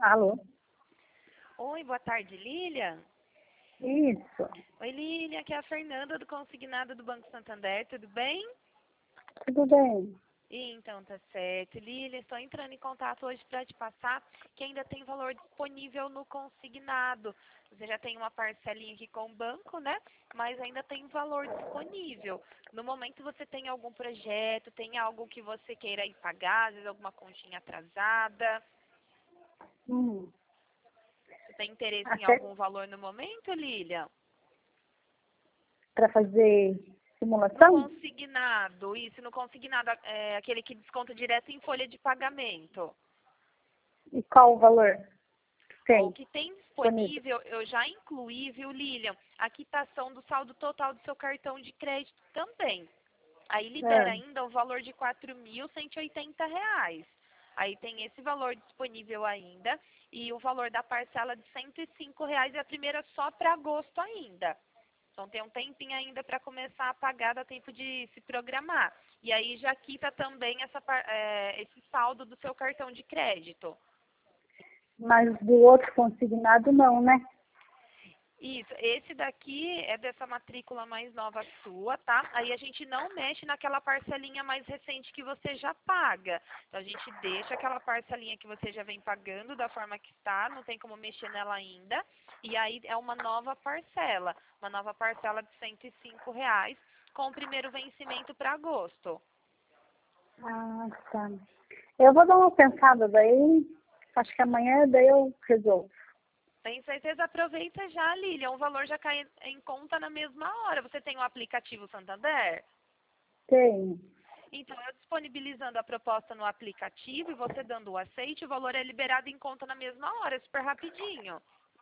Alô? Oi, boa tarde, Lília. Isso. Oi, Lília, aqui é a Fernanda do Consignado do Banco Santander, tudo bem? Tudo bem? Então, tá certo. Lília, estou entrando em contato hoje para te passar que ainda tem valor disponível no consignado. Você já tem uma parcelinha aqui com o banco, né? Mas ainda tem valor disponível. No momento você tem algum projeto, tem algo que você queira ir pagar, às vezes alguma continha atrasada? Hum. Você tem interesse em Até algum valor no momento, Lília? para fazer No simulação? consignado, isso, no consignado, aquele que desconta direto em folha de pagamento. E qual o valor que Ó, o tem que tem disponível? disponível, eu já incluí, viu, Lilian, a quitação do saldo total do seu cartão de crédito também. Aí libera Ah, ainda o valor de R$ 4.180. Aí tem esse valor disponível ainda e o valor da parcela de R$ 105 é a primeira só para agosto ainda. Então tem um tempinho ainda para começar a pagar, dá tempo de se programar. E aí já quita também esse saldo do seu cartão de crédito. mas do outro consignado não, né? Isso, esse daqui é dessa matrícula mais nova sua, tá? Aí a gente não mexe naquela parcelinha mais recente que você já paga. Então a gente deixa aquela parcelinha que você já vem pagando da forma que está, não tem como mexer nela ainda. E aí é uma nova parcela de R$ 105, com o primeiro vencimento para agosto. Ah, tá. Eu vou dar uma pensada daí, acho que amanhã daí eu resolvo. Tem certeza? Aproveita já, Lilian, o valor já cai em conta na mesma hora. Você tem o aplicativo Santander? Tem. Então, eu disponibilizando a proposta no aplicativo e você dando o aceite, o valor é liberado em conta na mesma hora, super rapidinho.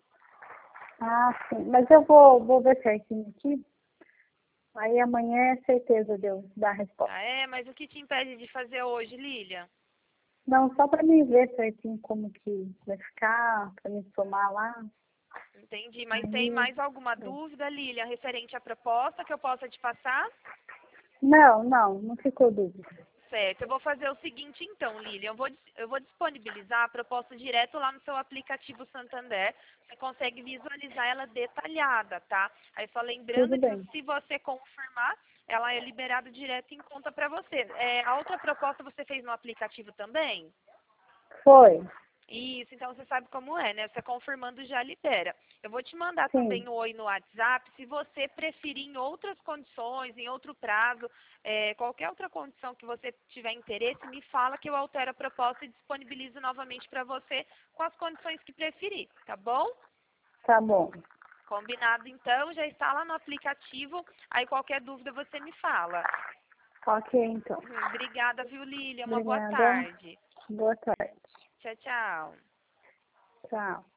Ah, sim. Mas eu vou ver certinho aqui. Aí amanhã é certeza de eu dar a resposta. Ah, é? Mas o que te impede de fazer hoje, Lilian? Não, só para mim ver certinho como que vai ficar, para me somar lá. Entendi. Mas tem Aí, mais alguma é. dúvida, Lilian, referente à proposta que eu possa te passar? Não ficou dúvida. Certo, eu vou fazer o seguinte então, Lilian, eu vou disponibilizar a proposta direto lá no seu aplicativo Santander, você consegue visualizar ela detalhada, tá? Aí só Tudo lembrando que bem. se você confirmar, ela é liberada direto em conta para você. A outra proposta você fez no aplicativo também? Foi, Isso, então você sabe como é, né? Você confirmando já libera. Eu vou te mandar também sim. o oi no WhatsApp, se você preferir em outras condições, em outro prazo, qualquer outra condição que você tiver interesse, me fala que eu altero a proposta e disponibilizo novamente para você com as condições que preferir, tá bom? Tá bom. Combinado então, já está lá no aplicativo, aí qualquer dúvida você me fala. Ok, então. Obrigada, viu, Lília? Uma boa Obrigada. tarde. Boa tarde. Tchau, tchau. Tchau.